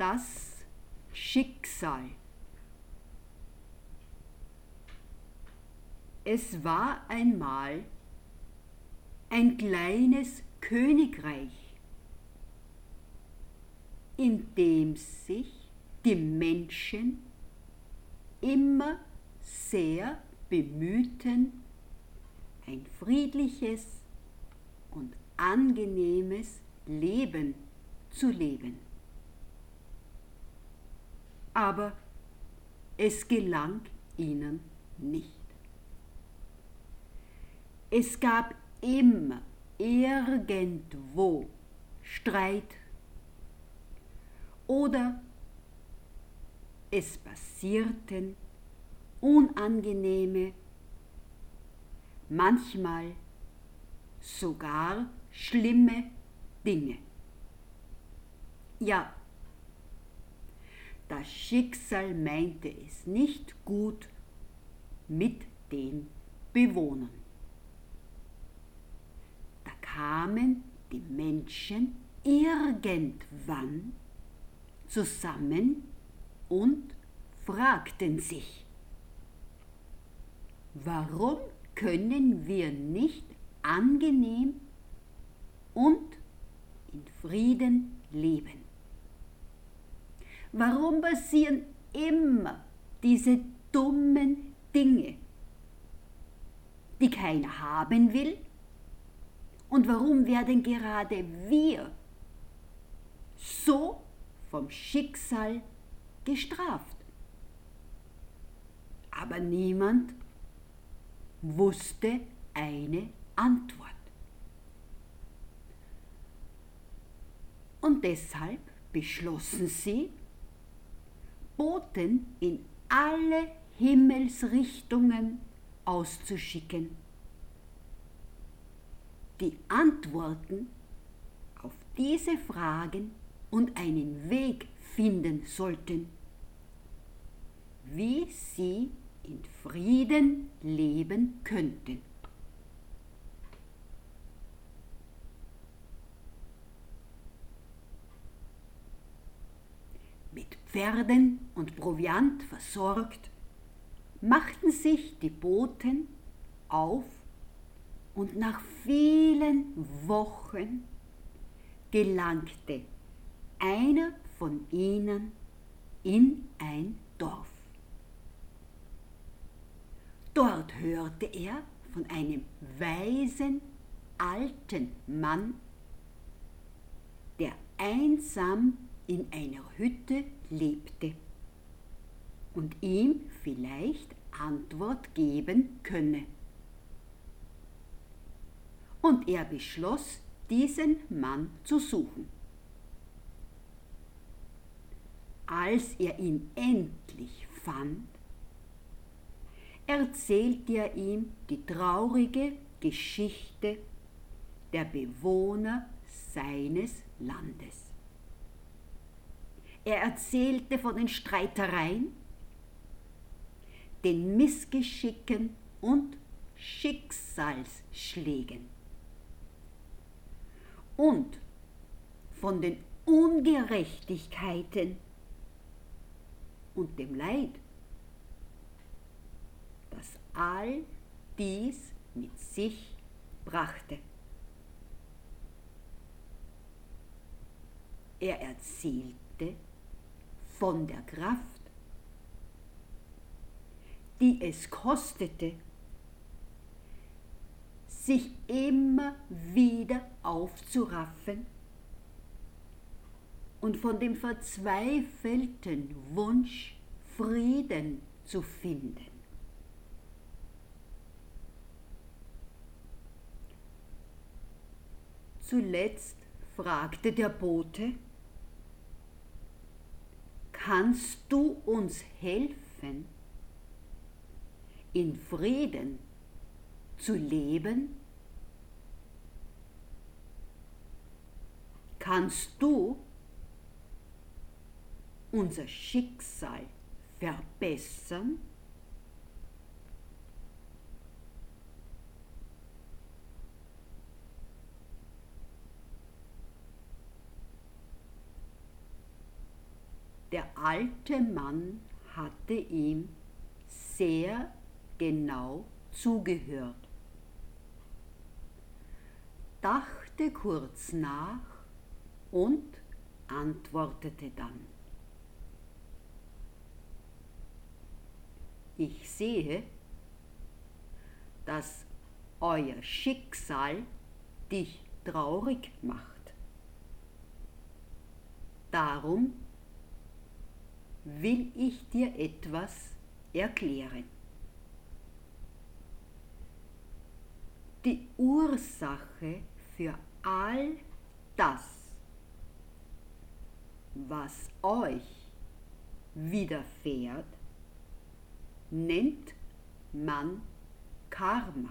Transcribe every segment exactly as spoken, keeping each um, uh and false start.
Das Schicksal. Es war einmal ein kleines Königreich, in dem sich die Menschen immer sehr bemühten, ein friedliches und angenehmes Leben zu leben. Aber es gelang ihnen nicht. Es gab immer irgendwo Streit oder es passierten unangenehme, manchmal sogar schlimme Dinge. Ja, das Schicksal meinte es nicht gut mit den Bewohnern. Da kamen die Menschen irgendwann zusammen und fragten sich, warum können wir nicht angenehm und in Frieden leben? Warum passieren immer diese dummen Dinge, die keiner haben will? Und warum werden gerade wir so vom Schicksal gestraft? Aber niemand wusste eine Antwort. Und deshalb beschlossen sie, Boten in alle Himmelsrichtungen auszuschicken, die Antworten auf diese Fragen und einen Weg finden sollten, wie sie in Frieden leben könnten. Mit Pferden und Proviant versorgt, machten sich die Boten auf und nach vielen Wochen gelangte einer von ihnen in ein Dorf. Dort hörte er von einem weisen alten Mann, der einsam in einer Hütte lebte und ihm vielleicht Antwort geben könne. Und er beschloss, diesen Mann zu suchen. Als er ihn endlich fand, erzählte er ihm die traurige Geschichte der Bewohner seines Landes. Er erzählte von den Streitereien, den Missgeschicken und Schicksalsschlägen und von den Ungerechtigkeiten und dem Leid, das all dies mit sich brachte. Er erzählte von der Kraft, die es kostete, sich immer wieder aufzuraffen und von dem verzweifelten Wunsch, Frieden zu finden. Zuletzt fragte der Bote: Kannst du uns helfen, in Frieden zu leben? Kannst du unser Schicksal verbessern? Der alte Mann hatte ihm sehr genau zugehört, dachte kurz nach und antwortete dann: Ich sehe, dass euer Schicksal dich traurig macht. Darum will ich dir etwas erklären. Die Ursache für all das, was euch widerfährt, nennt man Karma.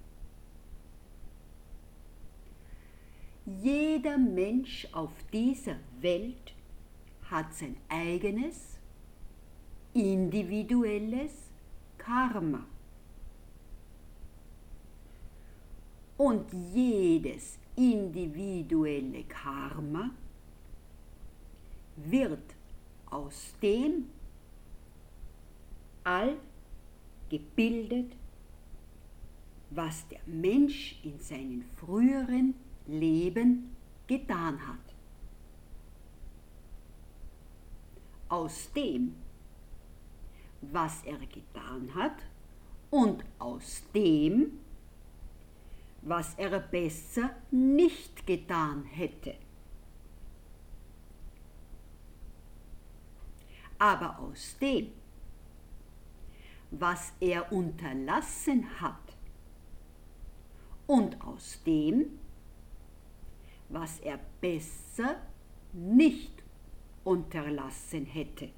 Jeder Mensch auf dieser Welt hat sein eigenes, individuelles Karma. Und jedes individuelle Karma wird aus dem all gebildet, was der Mensch in seinen früheren Leben getan hat. Aus dem, was er getan hat, und aus dem, was er besser nicht getan hätte. Aber aus dem, was er unterlassen hat, und aus dem, was er besser nicht unterlassen hätte.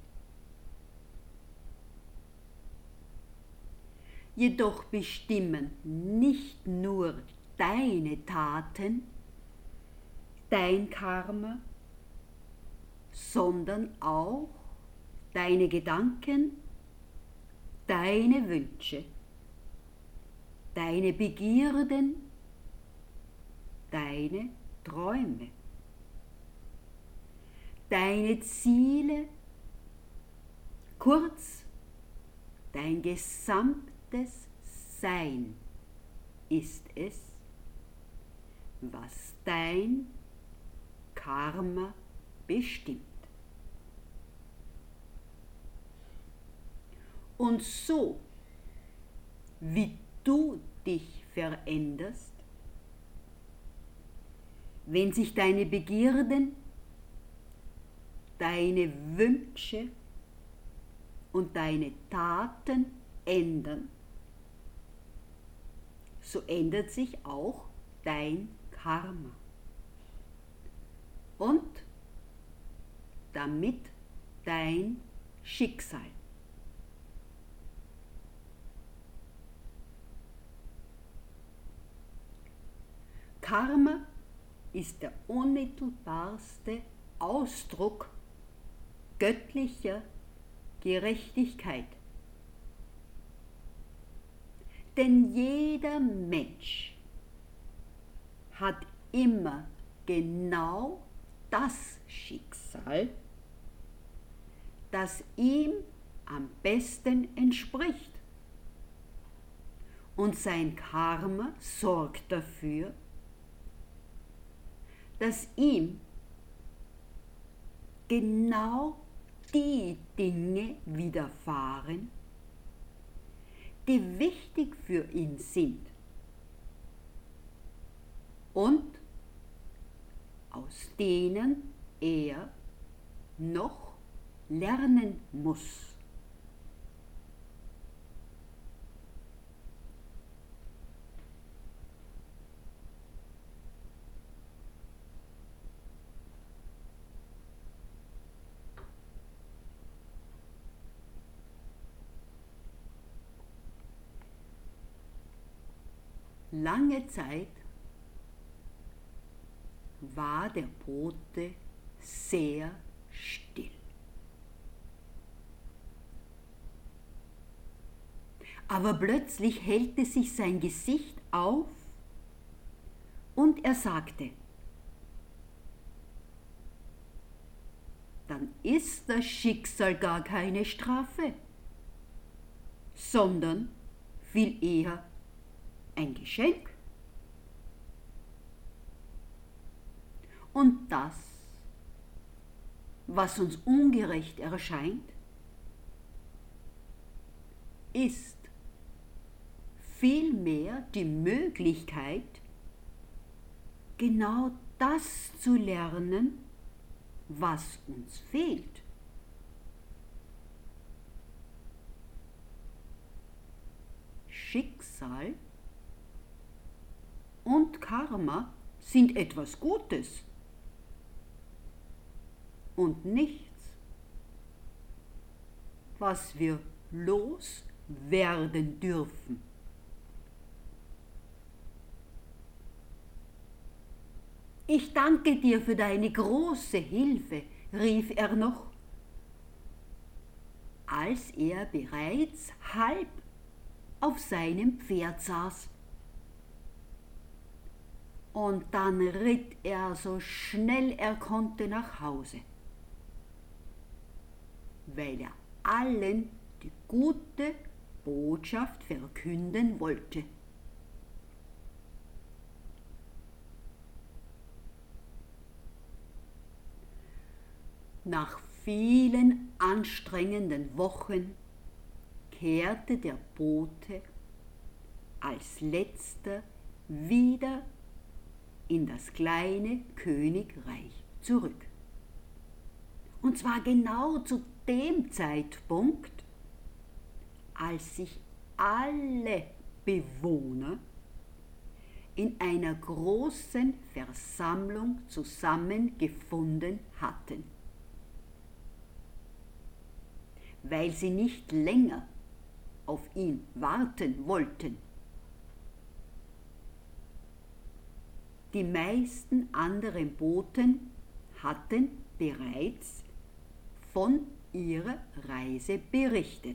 Jedoch bestimmen nicht nur deine Taten dein Karma, sondern auch deine Gedanken, deine Wünsche, deine Begierden, deine Träume, deine Ziele, kurz, dein gesamtes Sein ist es, was dein Karma bestimmt. Und so, wie du dich veränderst, wenn sich deine Begierden, deine Wünsche und deine Taten ändern, so ändert sich auch dein Karma. Und damit dein Schicksal. Karma ist der unmittelbarste Ausdruck göttlicher Gerechtigkeit. Denn jeder Mensch hat immer genau das Schicksal, das ihm am besten entspricht. Und sein Karma sorgt dafür, dass ihm genau die Dinge widerfahren, die wichtig für ihn sind und aus denen er noch lernen muss. Lange Zeit war der Bote sehr still. Aber plötzlich hellte sich sein Gesicht auf und er sagte: dann ist das Schicksal gar keine Strafe, sondern viel eher ein Geschenk. Und das, was uns ungerecht erscheint, ist vielmehr die Möglichkeit, genau das zu lernen, was uns fehlt. Schicksal und Karma sind etwas Gutes und nichts, was wir loswerden dürfen. Ich danke dir für deine große Hilfe, rief er noch, als er bereits halb auf seinem Pferd saß. Und dann ritt er so schnell er konnte nach Hause, weil er allen die gute Botschaft verkünden wollte. Nach vielen anstrengenden Wochen kehrte der Bote als letzter wieder in das kleine Königreich zurück. Und zwar genau zu dem Zeitpunkt, als sich alle Bewohner in einer großen Versammlung zusammengefunden hatten. Weil sie nicht länger auf ihn warten wollten. Die meisten anderen Boten hatten bereits von ihrer Reise berichtet.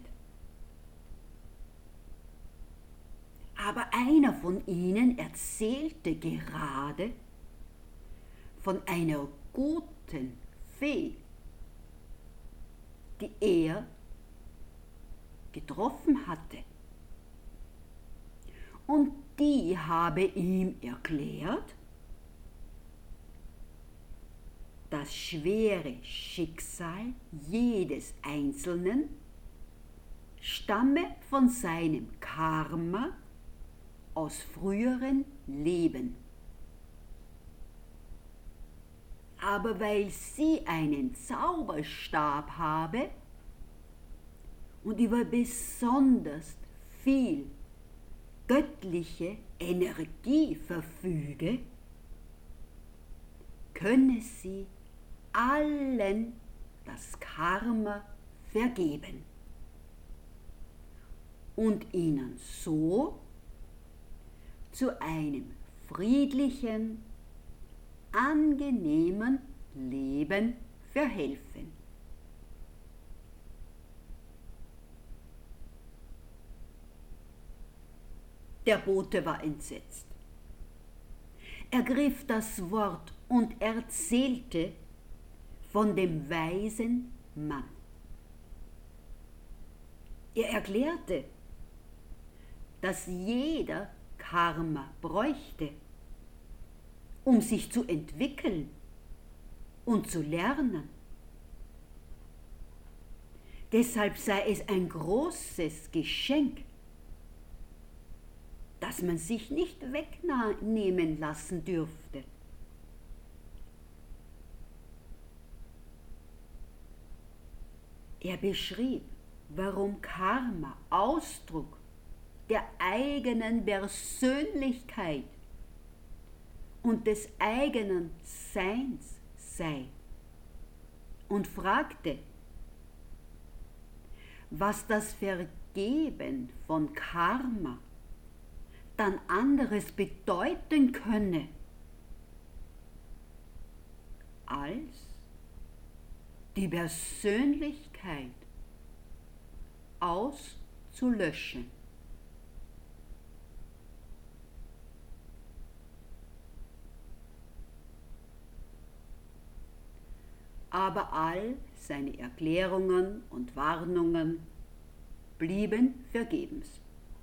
Aber einer von ihnen erzählte gerade von einer guten Fee, die er getroffen hatte. Und die habe ihm erklärt, das schwere Schicksal jedes Einzelnen stamme von seinem Karma aus früheren Leben. Aber weil sie einen Zauberstab habe und über besonders viel göttliche Energie verfüge, könne sie allen das Karma vergeben und ihnen so zu einem friedlichen, angenehmen Leben verhelfen. Der Bote war entsetzt. Er griff das Wort und erzählte von dem weisen Mann. Er erklärte, dass jeder Karma bräuchte, um sich zu entwickeln und zu lernen. Deshalb sei es ein großes Geschenk, das man sich nicht wegnehmen lassen dürfte. Er beschrieb, warum Karma Ausdruck der eigenen Persönlichkeit und des eigenen Seins sei und fragte, was das Vergeben von Karma dann anderes bedeuten könne, als die Persönlichkeit auszulöschen. aber all seine Erklärungen und Warnungen blieben vergebens.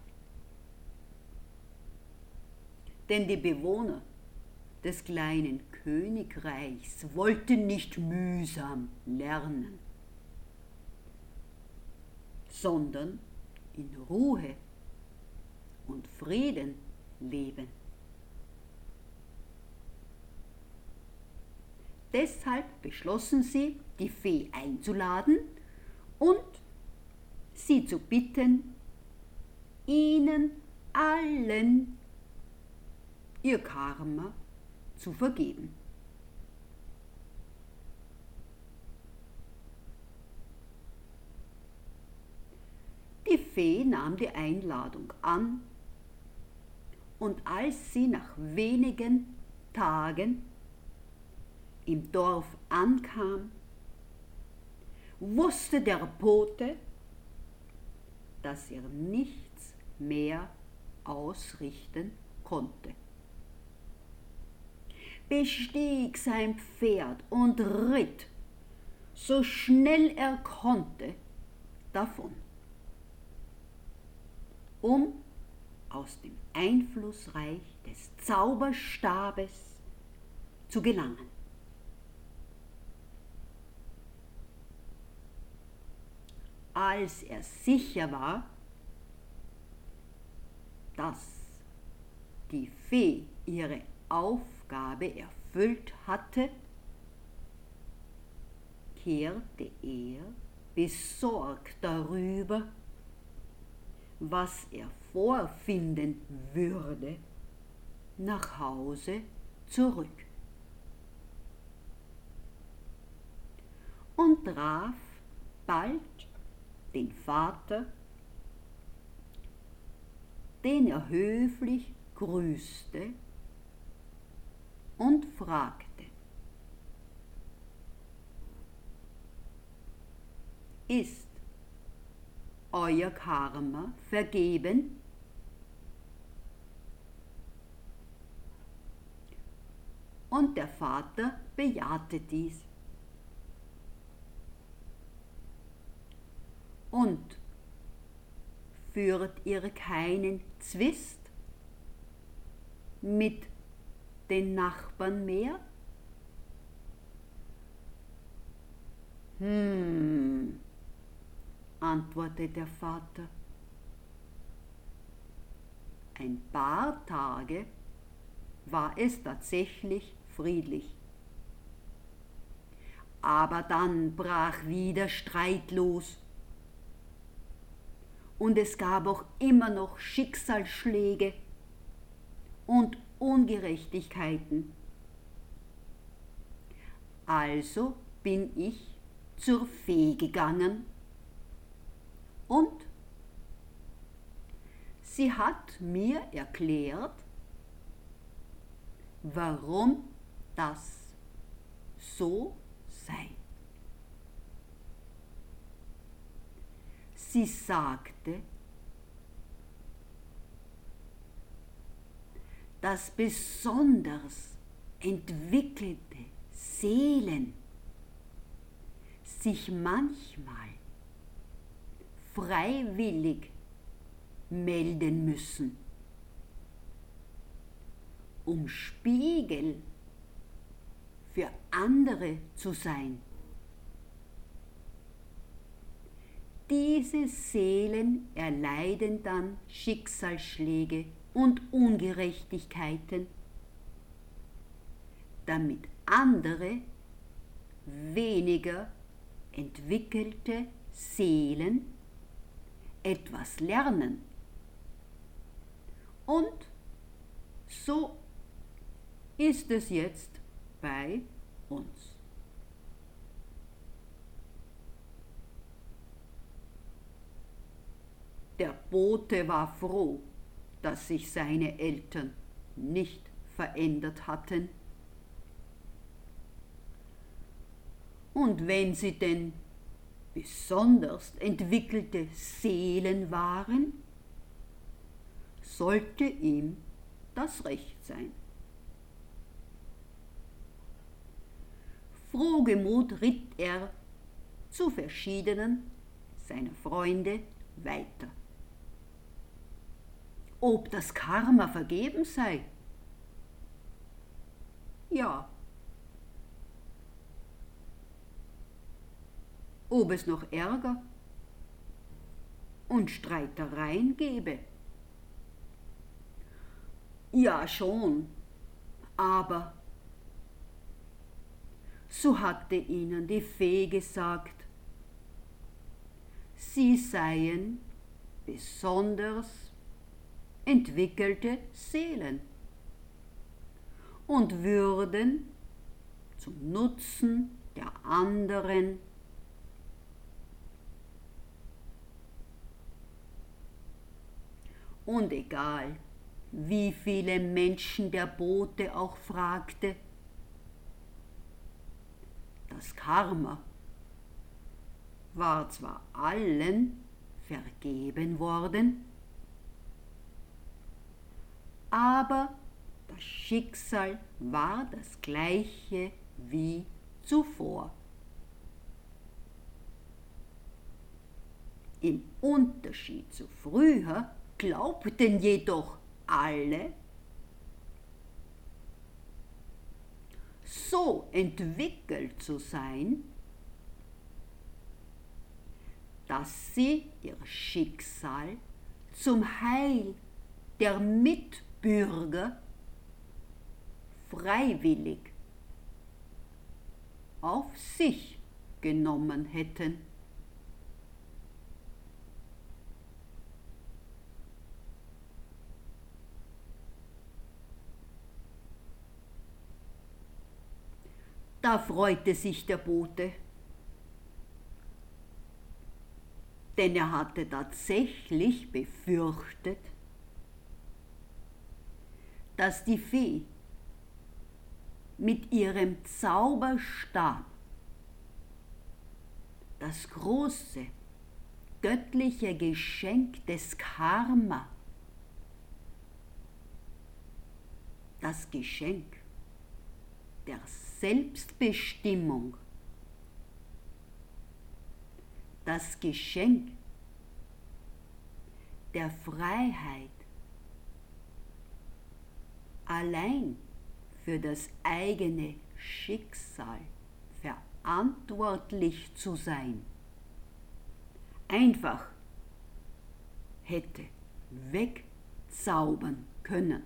Denn die Bewohner des kleinen Königreichs wollten nicht mühsam lernen, sondern in Ruhe und Frieden leben. Deshalb beschlossen sie, die Fee einzuladen und sie zu bitten, ihnen allen ihr Karma zu vergeben. Die Fee nahm die Einladung an und als sie nach wenigen Tagen im Dorf ankam, wusste der Bote, dass er nichts mehr ausrichten konnte, bestieg sein Pferd und ritt, so schnell er konnte, davon, um aus dem Einflussreich des Zauberstabes zu gelangen. Als er sicher war, dass die Fee ihre Aufgabe erfüllt hatte, kehrte er, besorgt darüber, was er vorfinden würde, nach Hause zurück und traf bald den Vater, den er höflich grüßte und fragte: Ist euer Karma vergeben? Und der Vater bejahte dies. Und führt ihr keinen Zwist mit den Nachbarn mehr? Hm, antwortete der Vater. Ein paar Tage war es tatsächlich friedlich. Aber dann brach wieder Streit los. Und es gab auch immer noch Schicksalsschläge und Ungerechtigkeiten. Also bin ich zur Fee gegangen und sie hat mir erklärt, warum das so sei. Sie sagte, dass besonders entwickelte Seelen sich manchmal freiwillig melden müssen, um Spiegel für andere zu sein. Diese Seelen erleiden dann Schicksalsschläge und Ungerechtigkeiten, damit andere, weniger entwickelte Seelen etwas lernen. Und so ist es jetzt bei uns. Der Bote war froh, dass sich seine Eltern nicht verändert hatten. Und wenn sie denn besonders entwickelte Seelen waren, sollte ihm das recht sein. Frohgemut ritt er zu verschiedenen seiner Freunde weiter. Ob das Karma vergeben sei? Ja. Ob es noch Ärger und Streitereien gebe? Ja schon, aber so hatte ihnen die Fee gesagt, sie seien besonders entwickelte Seelen und würden zum Nutzen der anderen und egal, wie viele Menschen der Bote auch fragte, das Karma war zwar allen vergeben worden, aber das Schicksal war das gleiche wie zuvor. Im Unterschied zu früher glaubten jedoch alle, so entwickelt zu sein, dass sie ihr Schicksal zum Heil der Mitbürger freiwillig auf sich genommen hätten. Da freute sich der Bote, denn er hatte tatsächlich befürchtet, dass die Fee mit ihrem Zauberstab das große göttliche Geschenk des Karma, das Geschenk der Selbstbestimmung, das Geschenk der Freiheit, allein für das eigene Schicksal verantwortlich zu sein, einfach hätte wegzaubern können.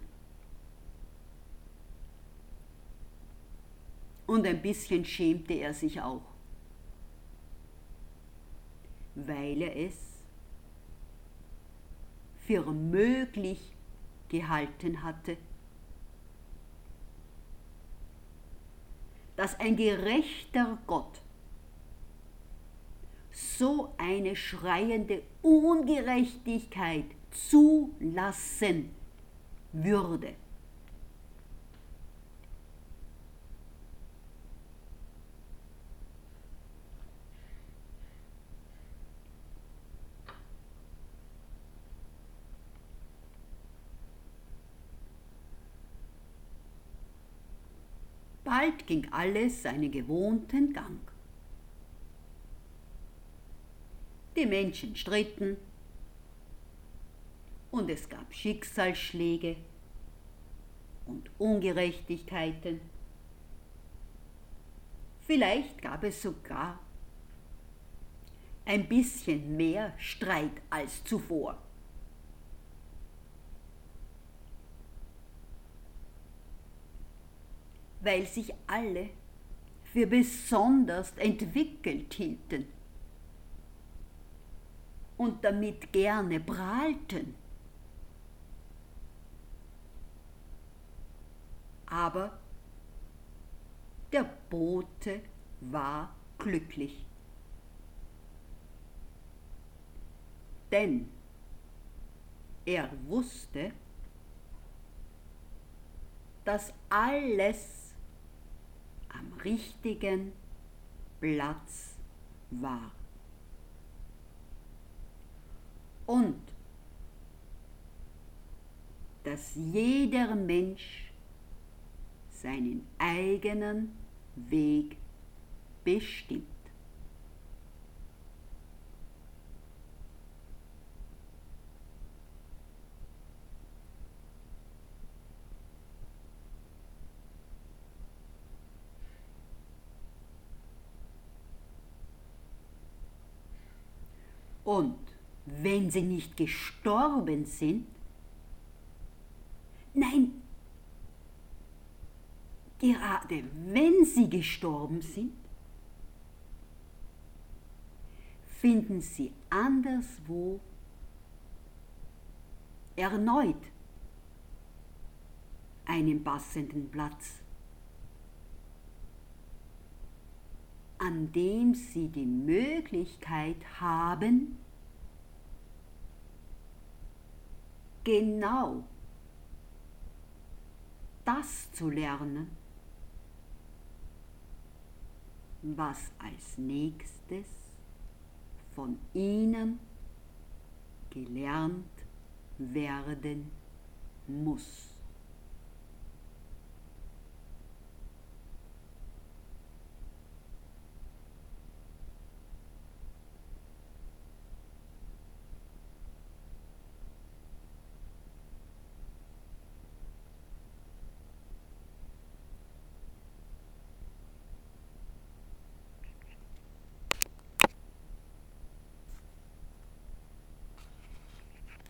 Und ein bisschen schämte er sich auch, weil er es für möglich gehalten hatte, dass ein gerechter Gott so eine schreiende Ungerechtigkeit zulassen würde. Bald ging alles seinen gewohnten Gang. Die Menschen stritten und es gab Schicksalsschläge und Ungerechtigkeiten. Vielleicht gab es sogar ein bisschen mehr Streit als zuvor. Weil sich alle für besonders entwickelt hielten und damit gerne prahlten. Aber der Bote war glücklich, denn er wusste, dass alles am richtigen Platz war. Und dass jeder Mensch seinen eigenen Weg bestimmt. Und wenn sie nicht gestorben sind, nein, gerade wenn sie gestorben sind, finden sie anderswo erneut einen passenden Platz, an dem sie die Möglichkeit haben, genau das zu lernen, was als nächstes von ihnen gelernt werden muss.